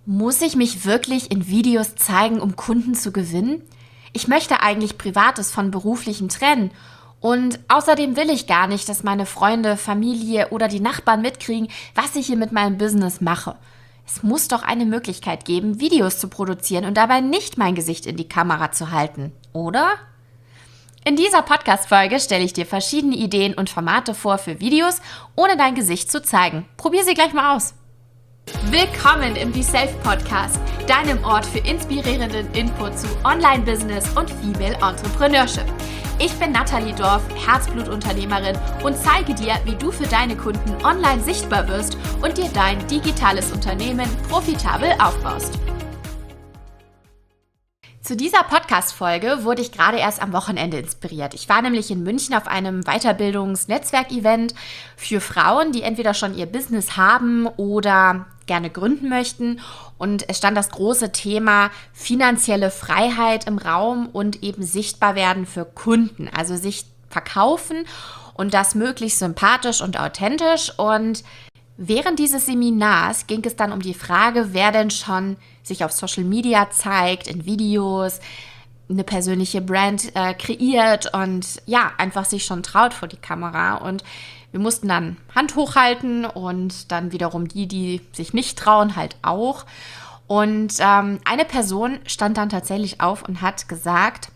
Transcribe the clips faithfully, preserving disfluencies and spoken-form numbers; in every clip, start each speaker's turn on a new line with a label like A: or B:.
A: Muss ich mich wirklich in Videos zeigen, um Kunden zu gewinnen? Ich möchte eigentlich Privates von Beruflichem trennen. Und außerdem will ich gar nicht, dass meine Freunde, Familie oder die Nachbarn mitkriegen, was ich hier mit meinem Business mache. Es muss doch eine Möglichkeit geben, Videos zu produzieren und dabei nicht mein Gesicht in die Kamera zu halten, oder? In dieser Podcast-Folge stelle ich dir verschiedene Ideen und Formate vor für Videos, ohne dein Gesicht zu zeigen. Probier sie gleich mal aus. Willkommen im Be Self Podcast, deinem Ort für inspirierenden Input zu Online-Business und Female Entrepreneurship. Ich bin Nathalie Dorf, Herzblutunternehmerin und zeige dir, wie du für deine Kunden online sichtbar wirst und dir dein digitales Unternehmen profitabel aufbaust. Zu dieser Podcast-Folge wurde ich gerade erst am Wochenende inspiriert. Ich war nämlich in München auf einem Weiterbildungs-Netzwerk-Event für Frauen, die entweder schon ihr Business haben oder gerne gründen möchten. Und es stand das große Thema finanzielle Freiheit im Raum und eben sichtbar werden für Kunden. Also sich verkaufen und das möglichst sympathisch und authentisch. Und während dieses Seminars ging es dann um die Frage, wer denn schon sich auf Social Media zeigt, in Videos, eine persönliche Brand äh, kreiert und ja, einfach sich schon traut vor die Kamera. Und wir mussten dann Hand hochhalten und dann wiederum die, die sich nicht trauen, halt auch. Und ähm, eine Person stand dann tatsächlich auf und hat gesagt,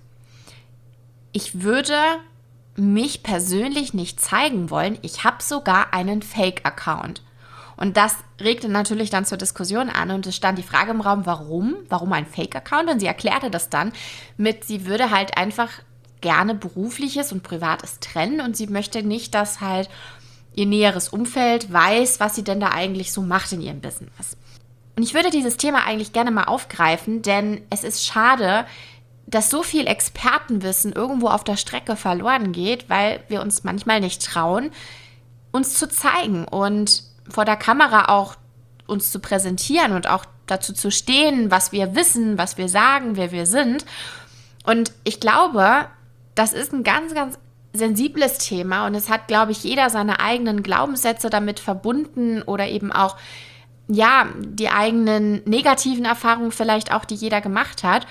A: ich würde mich persönlich nicht zeigen wollen, ich habe sogar einen Fake-Account. Und das regte natürlich dann zur Diskussion an und es stand die Frage im Raum, warum? Warum ein Fake-Account? Und sie erklärte das dann mit, sie würde halt einfach gerne Berufliches und Privates trennen und sie möchte nicht, dass halt ihr näheres Umfeld weiß, was sie denn da eigentlich so macht in ihrem Business. Und ich würde dieses Thema eigentlich gerne mal aufgreifen, denn es ist schade, dass so viel Expertenwissen irgendwo auf der Strecke verloren geht, weil wir uns manchmal nicht trauen, uns zu zeigen und vor der Kamera auch uns zu präsentieren und auch dazu zu stehen, was wir wissen, was wir sagen, wer wir sind. Und ich glaube, das ist ein ganz, ganz sensibles Thema und es hat, glaube ich, jeder seine eigenen Glaubenssätze damit verbunden oder eben auch, ja, die eigenen negativen Erfahrungen vielleicht auch, die jeder gemacht hat.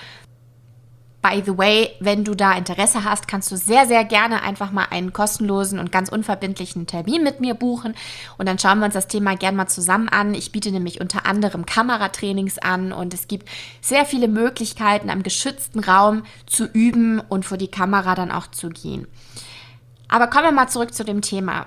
A: By the way, wenn du da Interesse hast, kannst du sehr, sehr gerne einfach mal einen kostenlosen und ganz unverbindlichen Termin mit mir buchen und dann schauen wir uns das Thema gerne mal zusammen an. Ich biete nämlich unter anderem Kameratrainings an und es gibt sehr viele Möglichkeiten, am geschützten Raum zu üben und vor die Kamera dann auch zu gehen. Aber kommen wir mal zurück zu dem Thema.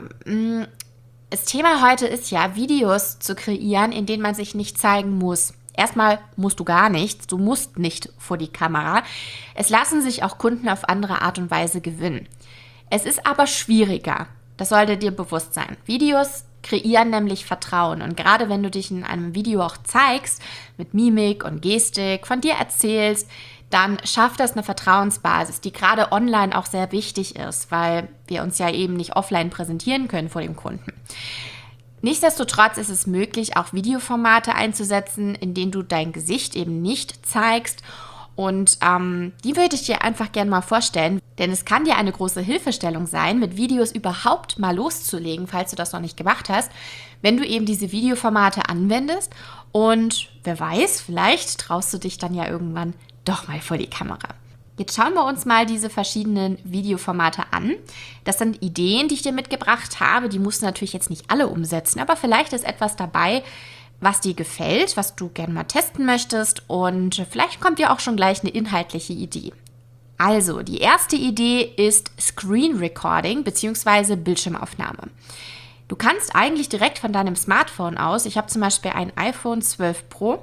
A: Das Thema heute ist ja, Videos zu kreieren, in denen man sich nicht zeigen muss. Erstmal musst du gar nichts, du musst nicht vor die Kamera. Es lassen sich auch Kunden auf andere Art und Weise gewinnen. Es ist aber schwieriger, das sollte dir bewusst sein. Videos kreieren nämlich Vertrauen und gerade wenn du dich in einem Video auch zeigst, mit Mimik und Gestik, von dir erzählst, dann schafft das eine Vertrauensbasis, die gerade online auch sehr wichtig ist, weil wir uns ja eben nicht offline präsentieren können vor dem Kunden. Nichtsdestotrotz ist es möglich, auch Videoformate einzusetzen, in denen du dein Gesicht eben nicht zeigst. Und ähm, die würde ich dir einfach gerne mal vorstellen, denn es kann dir eine große Hilfestellung sein, mit Videos überhaupt mal loszulegen, falls du das noch nicht gemacht hast, wenn du eben diese Videoformate anwendest. Und wer weiß, vielleicht traust du dich dann ja irgendwann doch mal vor die Kamera. Jetzt schauen wir uns mal diese verschiedenen Videoformate an. Das sind Ideen, die ich dir mitgebracht habe. Die musst du natürlich jetzt nicht alle umsetzen, aber vielleicht ist etwas dabei, was dir gefällt, was du gerne mal testen möchtest und vielleicht kommt dir auch schon gleich eine inhaltliche Idee. Also, die erste Idee ist Screen Recording bzw. Bildschirmaufnahme. Du kannst eigentlich direkt von deinem Smartphone aus, ich habe zum Beispiel ein iPhone zwölf Pro,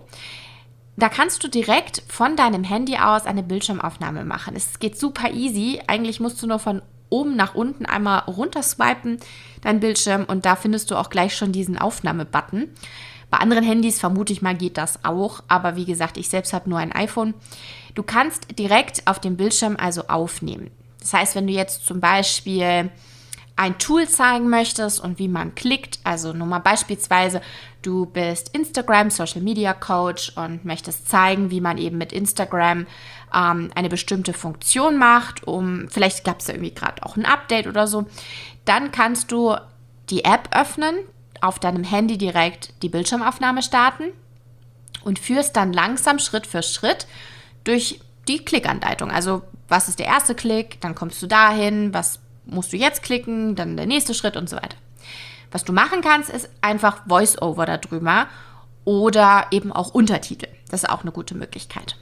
A: da kannst du direkt von deinem Handy aus eine Bildschirmaufnahme machen. Es geht super easy. Eigentlich musst du nur von oben nach unten einmal runter swipen, dein Bildschirm, und da findest du auch gleich schon diesen Aufnahme-Button. Bei anderen Handys vermute ich mal geht das auch, aber wie gesagt, ich selbst habe nur ein iPhone. Du kannst direkt auf dem Bildschirm also aufnehmen. Das heißt, wenn du jetzt zum Beispiel ein Tool zeigen möchtest und wie man klickt, also nur mal beispielsweise, du bist Instagram Social Media Coach und möchtest zeigen, wie man eben mit Instagram ähm, eine bestimmte Funktion macht, um, vielleicht gab es ja irgendwie gerade auch ein Update oder so, dann kannst du die App öffnen, auf deinem Handy direkt die Bildschirmaufnahme starten und führst dann langsam Schritt für Schritt durch die Klickanleitung. Also was ist der erste Klick, dann kommst du dahin, was musst du jetzt klicken, dann der nächste Schritt und so weiter. Was du machen kannst, ist einfach Voice-Over darüber oder eben auch Untertitel. Das ist auch eine gute Möglichkeit.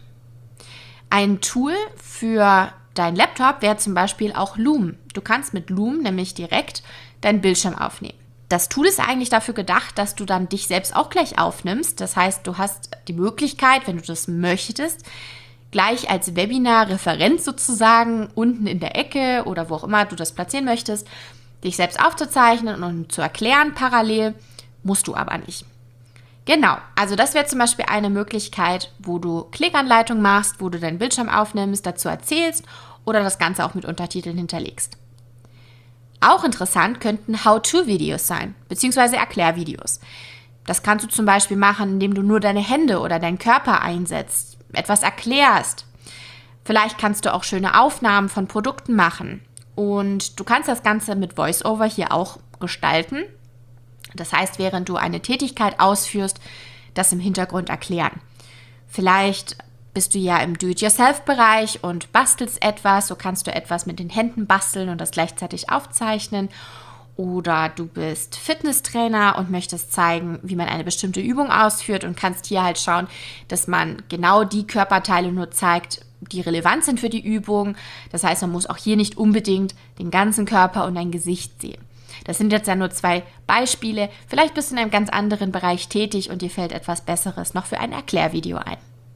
A: Ein Tool für dein Laptop wäre zum Beispiel auch Loom. Du kannst mit Loom nämlich direkt deinen Bildschirm aufnehmen. Das Tool ist eigentlich dafür gedacht, dass du dann dich selbst auch gleich aufnimmst. Das heißt, du hast die Möglichkeit, wenn du das möchtest, gleich als Webinar-Referent sozusagen unten in der Ecke oder wo auch immer du das platzieren möchtest, dich selbst aufzuzeichnen und zu erklären parallel, musst du aber nicht. Genau, also das wäre zum Beispiel eine Möglichkeit, wo du Klickanleitung machst, wo du deinen Bildschirm aufnimmst, dazu erzählst oder das Ganze auch mit Untertiteln hinterlegst. Auch interessant könnten How-to-Videos sein, beziehungsweise Erklärvideos. Das kannst du zum Beispiel machen, indem du nur deine Hände oder deinen Körper einsetzt, etwas erklärst. Vielleicht kannst du auch schöne Aufnahmen von Produkten machen. Und du kannst das Ganze mit Voice-Over hier auch gestalten. Das heißt, während du eine Tätigkeit ausführst, das im Hintergrund erklären. Vielleicht bist du ja im Do-it-yourself-Bereich und bastelst etwas, so kannst du etwas mit den Händen basteln und das gleichzeitig aufzeichnen. Oder du bist Fitnesstrainer und möchtest zeigen, wie man eine bestimmte Übung ausführt und kannst hier halt schauen, dass man genau die Körperteile nur zeigt, die relevant sind für die Übung. Das heißt, man muss auch hier nicht unbedingt den ganzen Körper und dein Gesicht sehen. Das sind jetzt ja nur zwei Beispiele. Vielleicht bist du in einem ganz anderen Bereich tätig und dir fällt etwas Besseres noch für ein Erklärvideo ein.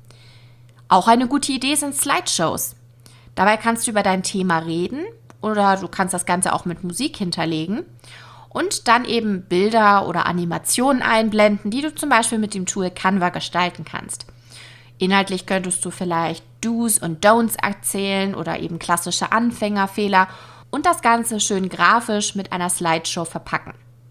A: Auch eine gute Idee sind Slideshows. Dabei kannst du über dein Thema reden oder du kannst das Ganze auch mit Musik hinterlegen und dann eben Bilder oder Animationen einblenden, die du zum Beispiel mit dem Tool Canva gestalten kannst. Inhaltlich könntest du vielleicht Do's und Don'ts erzählen oder eben klassische Anfängerfehler und das Ganze schön grafisch mit einer Slideshow verpacken.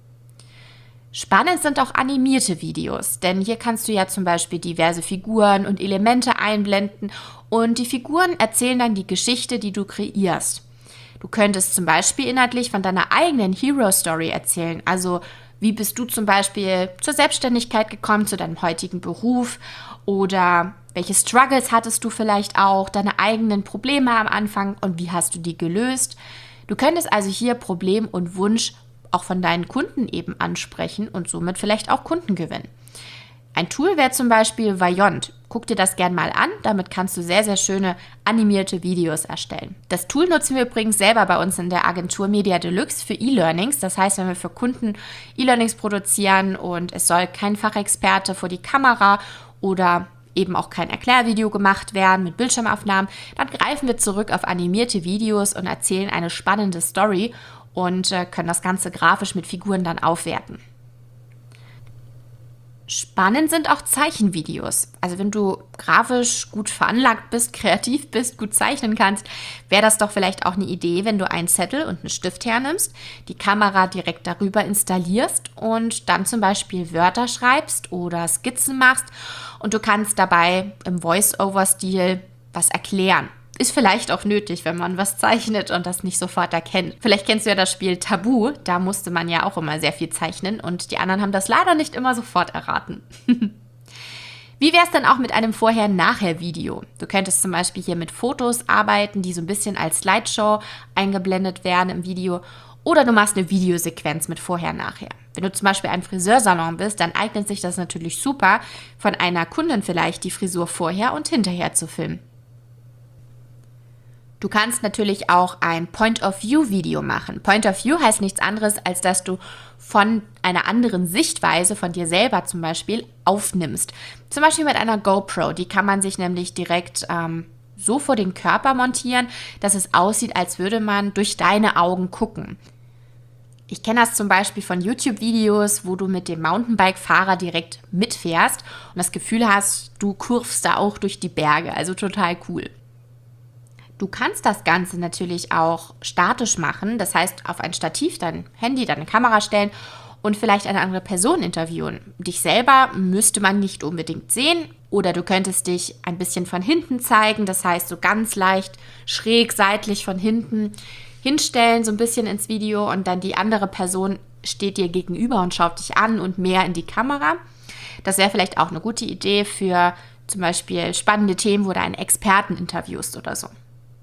A: Spannend sind auch animierte Videos, denn hier kannst du ja zum Beispiel diverse Figuren und Elemente einblenden und die Figuren erzählen dann die Geschichte, die du kreierst. Du könntest zum Beispiel inhaltlich von deiner eigenen Hero Story erzählen, also wie bist du zum Beispiel zur Selbstständigkeit gekommen, zu deinem heutigen Beruf oder welche Struggles hattest du vielleicht auch, deine eigenen Probleme am Anfang und wie hast du die gelöst. Du könntest also hier Problem und Wunsch auch von deinen Kunden eben ansprechen und somit vielleicht auch Kunden gewinnen. Ein Tool wäre zum Beispiel Vyond. Guck dir das gern mal an, damit kannst du sehr, sehr schöne animierte Videos erstellen. Das Tool nutzen wir übrigens selber bei uns in der Agentur Media Deluxe für E-Learnings. Das heißt, wenn wir für Kunden E-Learnings produzieren und es soll kein Fachexperte vor die Kamera oder eben auch kein Erklärvideo gemacht werden mit Bildschirmaufnahmen, dann greifen wir zurück auf animierte Videos und erzählen eine spannende Story und äh, können das Ganze grafisch mit Figuren dann aufwerten. Spannend sind auch Zeichenvideos. Also wenn du grafisch gut veranlagt bist, kreativ bist, gut zeichnen kannst, wäre das doch vielleicht auch eine Idee, wenn du einen Zettel und einen Stift hernimmst, die Kamera direkt darüber installierst und dann zum Beispiel Wörter schreibst oder Skizzen machst und du kannst dabei im Voice-Over-Stil was erklären. Ist vielleicht auch nötig, wenn man was zeichnet und das nicht sofort erkennt. Vielleicht kennst du ja das Spiel Tabu, da musste man ja auch immer sehr viel zeichnen und die anderen haben das leider nicht immer sofort erraten. Wie wäre es denn auch mit einem Vorher-Nachher-Video? Du könntest zum Beispiel hier mit Fotos arbeiten, die so ein bisschen als Slideshow eingeblendet werden im Video. Oder du machst eine Videosequenz mit Vorher-Nachher. Wenn du zum Beispiel ein Friseursalon bist, dann eignet sich das natürlich super, von einer Kundin vielleicht die Frisur vorher und hinterher zu filmen. Du kannst natürlich auch ein Point-of-View-Video machen. Point-of-View heißt nichts anderes, als dass du von einer anderen Sichtweise, von dir selber zum Beispiel, aufnimmst. Zum Beispiel mit einer GoPro. Die kann man sich nämlich direkt ähm, so vor den Körper montieren, dass es aussieht, als würde man durch deine Augen gucken. Ich kenne das zum Beispiel von YouTube-Videos, wo du mit dem Mountainbike-Fahrer direkt mitfährst und das Gefühl hast, du kurvst da auch durch die Berge. Also total cool. Du kannst das Ganze natürlich auch statisch machen, das heißt auf ein Stativ dein Handy, deine Kamera stellen und vielleicht eine andere Person interviewen. Dich selber müsste man nicht unbedingt sehen oder du könntest dich ein bisschen von hinten zeigen, das heißt so ganz leicht schräg seitlich von hinten hinstellen, so ein bisschen ins Video und dann die andere Person steht dir gegenüber und schaut dich an und mehr in die Kamera. Das wäre vielleicht auch eine gute Idee für zum Beispiel spannende Themen, wo du einen Experten interviewst oder so.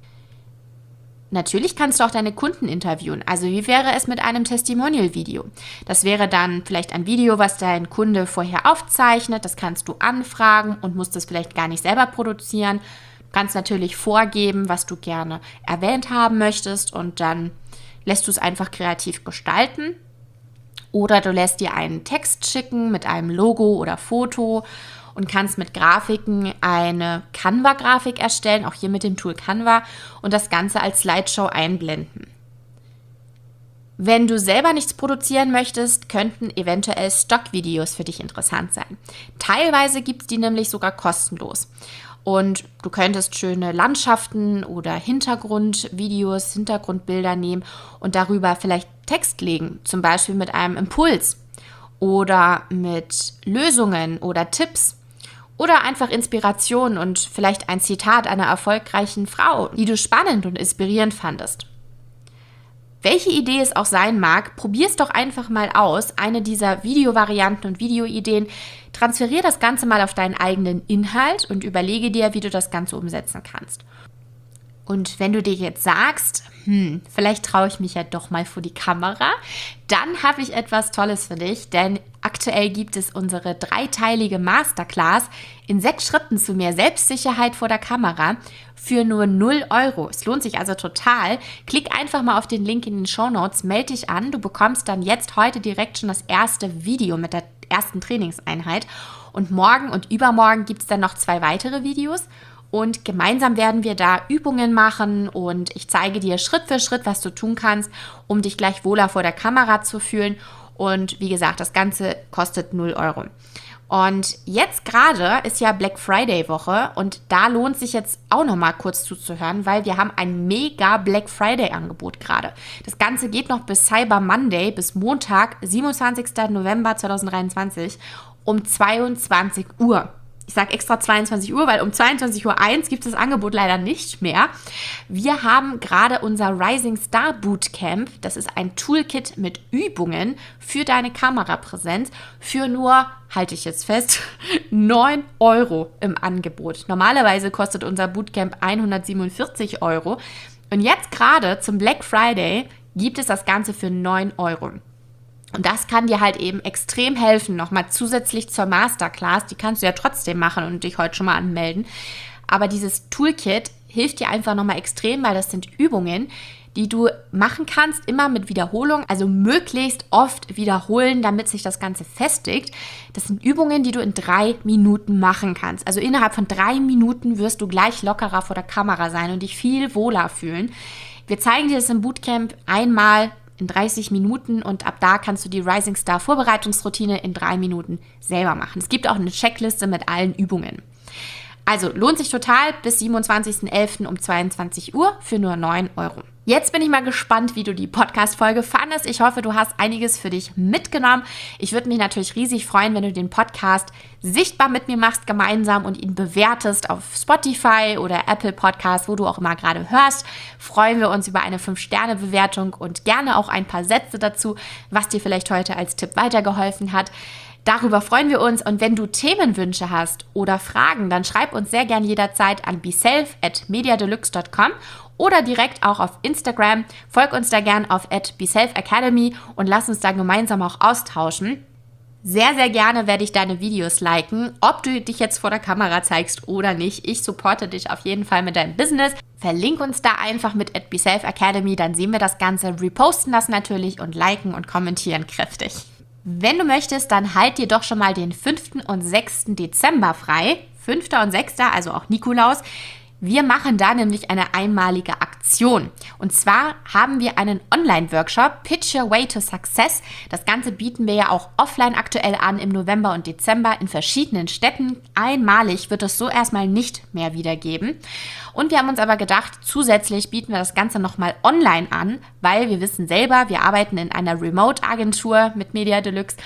A: Natürlich kannst du auch deine Kunden interviewen. Also wie wäre es mit einem Testimonial-Video? Das wäre dann vielleicht ein Video, was dein Kunde vorher aufzeichnet. Das kannst du anfragen und musst es vielleicht gar nicht selber produzieren. Du kannst natürlich vorgeben, was du gerne erwähnt haben möchtest und dann lässt du es einfach kreativ gestalten. Oder du lässt dir einen Text schicken mit einem Logo oder Foto und kannst mit Grafiken eine Canva-Grafik erstellen, auch hier mit dem Tool Canva, und das Ganze als Slideshow einblenden. Wenn du selber nichts produzieren möchtest, könnten eventuell Stockvideos für dich interessant sein. Teilweise gibt es die nämlich sogar kostenlos. Und du könntest schöne Landschaften oder Hintergrundvideos, Hintergrundbilder nehmen und darüber vielleicht Text legen, zum Beispiel mit einem Impuls oder mit Lösungen oder Tipps oder einfach Inspiration und vielleicht ein Zitat einer erfolgreichen Frau, die du spannend und inspirierend fandest. Welche Idee es auch sein mag, probier es doch einfach mal aus, eine dieser Videovarianten und Videoideen. Transferier das Ganze mal auf deinen eigenen Inhalt und überlege dir, wie du das Ganze umsetzen kannst. Und wenn du dir jetzt sagst, hm, vielleicht traue ich mich ja doch mal vor die Kamera, dann habe ich etwas Tolles für dich, denn aktuell gibt es unsere dreiteilige Masterclass in sechs Schritten zu mehr Selbstsicherheit vor der Kamera für nur null Euro. Es lohnt sich also total. Klick einfach mal auf den Link in den Shownotes, melde dich an. Du bekommst dann jetzt heute direkt schon das erste Video mit der ersten Trainingseinheit. Und morgen und übermorgen gibt es dann noch zwei weitere Videos. Und gemeinsam werden wir da Übungen machen und ich zeige dir Schritt für Schritt, was du tun kannst, um dich gleich wohler vor der Kamera zu fühlen. Und wie gesagt, das Ganze kostet null Euro. Und jetzt gerade ist ja Black Friday Woche und da lohnt sich jetzt auch noch mal kurz zuzuhören, weil wir haben ein mega Black Friday Angebot gerade. Das Ganze geht noch bis Cyber Monday, bis Montag, siebenundzwanzigsten November zweitausenddreiundzwanzig um zweiundzwanzig Uhr. Ich sage extra zweiundzwanzig Uhr, weil um zweiundzwanzig Uhr eins gibt es das Angebot leider nicht mehr. Wir haben gerade unser Rising Star Bootcamp. Das ist ein Toolkit mit Übungen für deine Kamerapräsenz für nur, halte ich jetzt fest, neun Euro im Angebot. Normalerweise kostet unser Bootcamp hundertsiebenundvierzig Euro. Und jetzt gerade zum Black Friday gibt es das Ganze für neun Euro. Und das kann dir halt eben extrem helfen, nochmal zusätzlich zur Masterclass. Die kannst du ja trotzdem machen und dich heute schon mal anmelden. Aber dieses Toolkit hilft dir einfach nochmal extrem, weil das sind Übungen, die du machen kannst, immer mit Wiederholung, also möglichst oft wiederholen, damit sich das Ganze festigt. Das sind Übungen, die du in drei Minuten machen kannst. Also innerhalb von drei Minuten wirst du gleich lockerer vor der Kamera sein und dich viel wohler fühlen. Wir zeigen dir das im Bootcamp einmal in dreißig Minuten und ab da kannst du die Rising Star Vorbereitungsroutine in drei Minuten selber machen. Es gibt auch eine Checkliste mit allen Übungen. Also lohnt sich total bis siebenundzwanzigsten elften um zweiundzwanzig Uhr für nur neun Euro. Jetzt bin ich mal gespannt, wie du die Podcast-Folge fandest. Ich hoffe, du hast einiges für dich mitgenommen. Ich würde mich natürlich riesig freuen, wenn du den Podcast sichtbar mit mir machst, gemeinsam und ihn bewertest auf Spotify oder Apple Podcast, wo du auch immer gerade hörst. Freuen wir uns über eine fünf Sterne Bewertung und gerne auch ein paar Sätze dazu, was dir vielleicht heute als Tipp weitergeholfen hat. Darüber freuen wir uns und wenn du Themenwünsche hast oder Fragen, dann schreib uns sehr gern jederzeit an beself at mediadeluxe dot com oder direkt auch auf Instagram. Folg uns da gern auf at beselfacademy und lass uns da gemeinsam auch austauschen. Sehr, sehr gerne werde ich deine Videos liken, ob du dich jetzt vor der Kamera zeigst oder nicht. Ich supporte dich auf jeden Fall mit deinem Business. Verlink uns da einfach mit at beselfacademy, dann sehen wir das Ganze, reposten das natürlich und liken und kommentieren kräftig. Wenn du möchtest, dann halt dir doch schon mal den fünften und sechsten Dezember frei. fünfter und sechster, also auch Nikolaus. Wir machen da nämlich eine einmalige Aktion. Und zwar haben wir einen Online-Workshop, Pitch Your Way to Success. Das Ganze bieten wir ja auch offline aktuell an im November und Dezember in verschiedenen Städten. Einmalig wird es so erstmal nicht mehr wiedergeben. Und wir haben uns aber gedacht, zusätzlich bieten wir das Ganze nochmal online an, weil wir wissen selber, wir arbeiten in einer Remote-Agentur mit Media Deluxe.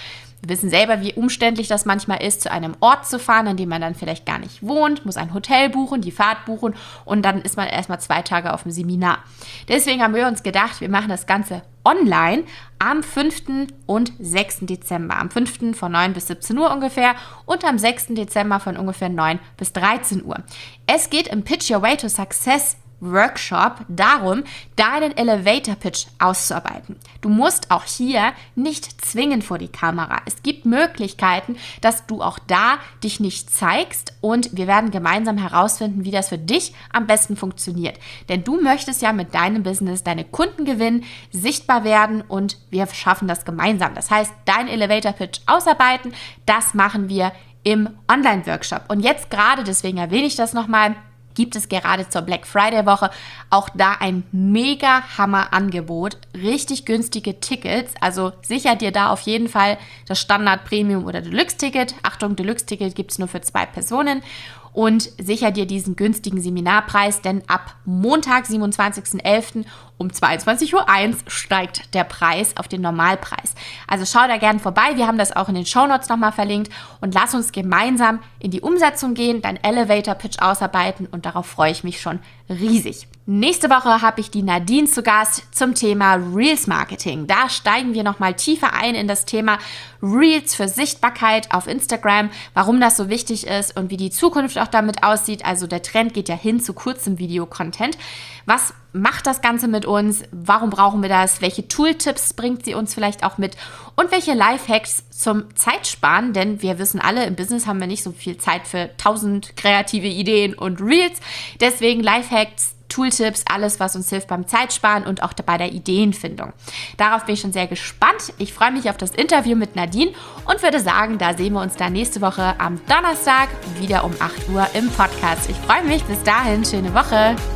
A: Wir wissen selber, wie umständlich das manchmal ist, zu einem Ort zu fahren, an dem man dann vielleicht gar nicht wohnt, muss ein Hotel buchen, die Fahrt buchen und dann ist man erstmal zwei Tage auf dem Seminar. Deswegen haben wir uns gedacht, wir machen das Ganze online am fünften und sechsten Dezember. Am fünften von neun bis siebzehn Uhr ungefähr und am sechsten Dezember von ungefähr neun bis dreizehn Uhr. Es geht im Pitch Your Way to Success Workshop darum, deinen Elevator Pitch auszuarbeiten. Du musst auch hier nicht zwingend vor die Kamera. Es gibt Möglichkeiten, dass du auch da dich nicht zeigst und wir werden gemeinsam herausfinden, wie das für dich am besten funktioniert. Denn du möchtest ja mit deinem Business deine Kunden gewinnen, sichtbar werden und wir schaffen das gemeinsam. Das heißt, deinen Elevator Pitch ausarbeiten, das machen wir im Online-Workshop. Und jetzt gerade, deswegen erwähne ich das nochmal, gibt es gerade zur Black Friday Woche auch da ein mega Hammer-Angebot, richtig günstige Tickets, also sicher dir da auf jeden Fall das Standard, Premium oder Deluxe-Ticket. Achtung, Deluxe-Ticket gibt es nur für zwei Personen und sicher dir diesen günstigen Seminarpreis, denn ab Montag, siebenundzwanzigsten elften um zweiundzwanzig Uhr eins steigt der Preis auf den Normalpreis. Also schau da gerne vorbei, wir haben das auch in den Shownotes nochmal verlinkt und lass uns gemeinsam in die Umsetzung gehen, dein Elevator-Pitch ausarbeiten und darauf freue ich mich schon riesig. Nächste Woche habe ich die Nadine zu Gast zum Thema Reels Marketing. Da steigen wir nochmal tiefer ein in das Thema Reels für Sichtbarkeit auf Instagram, warum das so wichtig ist und wie die Zukunft auch damit aussieht. Also der Trend geht ja hin zu kurzem Video-Content. Was macht das Ganze mit uns? Warum brauchen wir das? Welche Tooltips bringt sie uns vielleicht auch mit? Und welche Lifehacks zum Zeitsparen? Denn wir wissen alle, im Business haben wir nicht so viel Zeit für tausend kreative Ideen und Reels. Deswegen Lifehacks, Tooltips, alles, was uns hilft beim Zeitsparen und auch bei der Ideenfindung. Darauf bin ich schon sehr gespannt. Ich freue mich auf das Interview mit Nadine und würde sagen, da sehen wir uns dann nächste Woche am Donnerstag wieder um acht Uhr im Podcast. Ich freue mich. Bis dahin, schöne Woche.